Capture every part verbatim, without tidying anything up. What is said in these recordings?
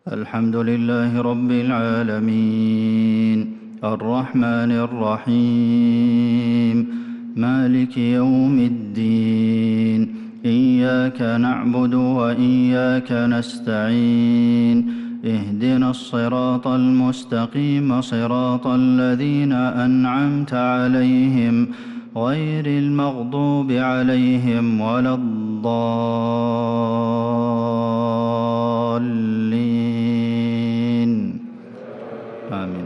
الحمد لله رب العالمين الرحمن الرحيم مالك يوم الدين إياك نعبد وإياك نستعين اهدنا الصراط المستقيم صراط الذين أنعمت عليهم غير المغضوب عليهم ولا الضالين آمين.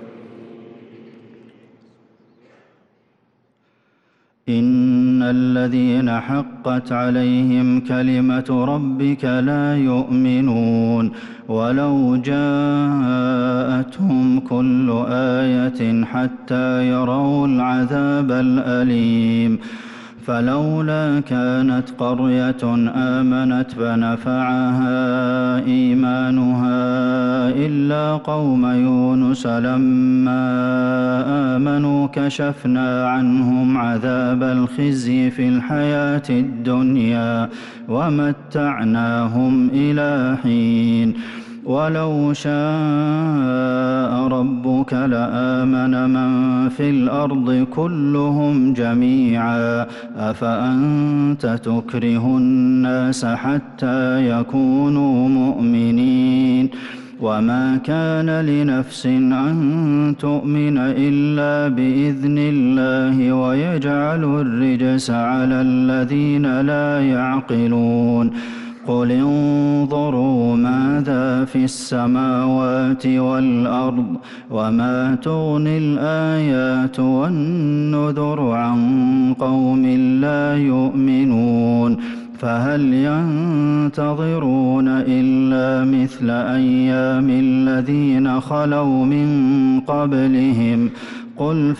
إن الذين حقت عليهم كلمة ربك لا يؤمنون ولو جاءتهم كل آية حتى يروا العذاب الأليم فلولا كانت قرية آمنت فنفعها إيمانها إلا قوم يونس لما آمنوا كشفنا عنهم عذاب الخزي في الحياة الدنيا ومتعناهم إلى حين ولو شاء ربك لآمن من في الأرض كلهم جميعا أفأنت تكره الناس حتى يكونوا مؤمنين وما كان لنفس أن تؤمن إلا بإذن الله ويجعل الرجس على الذين لا يعقلون قل انظروا ماذا في السماوات والأرض وما تغني الآيات والنذر عن قوم لا يؤمنون فهل ينتظرون إلا مثل أيام الذين خلوا من قبلهم قل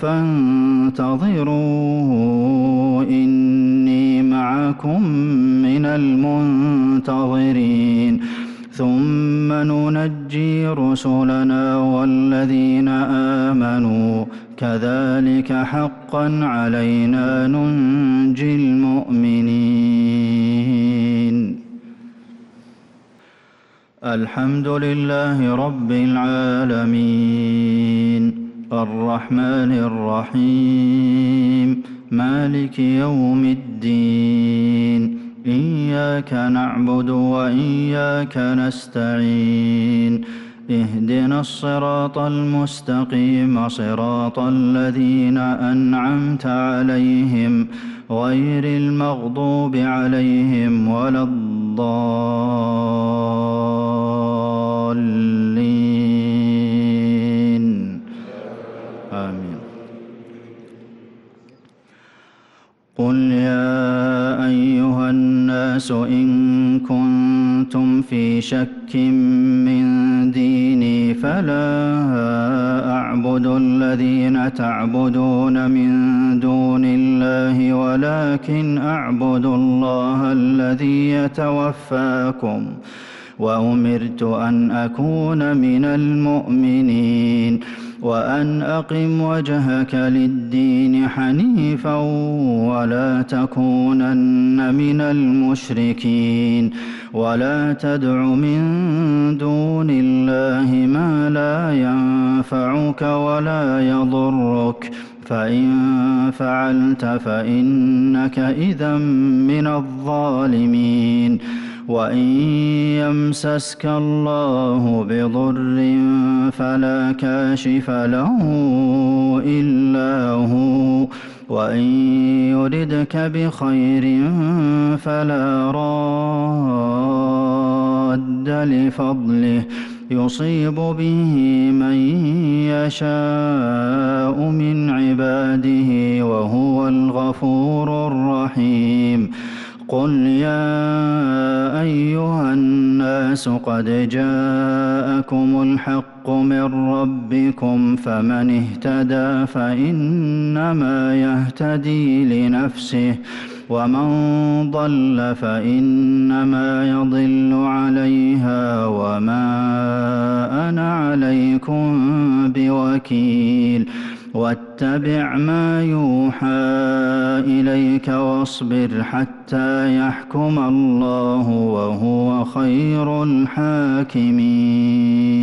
فانتظروا إني معكم من المنتظرين ثم ننجي رسلنا والذين آمنوا كذلك حقا علينا ننجي المؤمنين. الحمد لله رب العالمين الرحمن الرحيم مالك يوم الدين إياك نعبد وإياك نستعين اهدنا الصراط المستقيم صراط الذين أنعمت عليهم غير المغضوب عليهم ولا الضالين آمين. قل يا أيها الناس إن كنتم في شك من ديني فلا أعبد الذين تعبدون من دون الله ولكن أعبد الله الذي يتوفاكم وأمرت أن أكون من المؤمنين وأن أقم وجهك للدين حنيفا ولا تكونن من المشركين ولا تدع من دون الله ما لا ينفعك ولا يضرك فإن فعلت فإنك إذا من الظالمين وإن يمسسك الله بضر فلا كاشف له إلا هو وإن يردك بخير فلا راد لفضله يصيب به من يشاء من عباده وهو الغفور الرحيم. قل يا أيها الناس قد جاءكم الحق من ربكم فمن اهتدى فإنما يهتدي لنفسه ومن ضل فإنما يضل عليها وما أنا عليكم بوكيل واتبع ما يوحى إليك واصبر حتى يحكم الله وهو خير الحاكمين.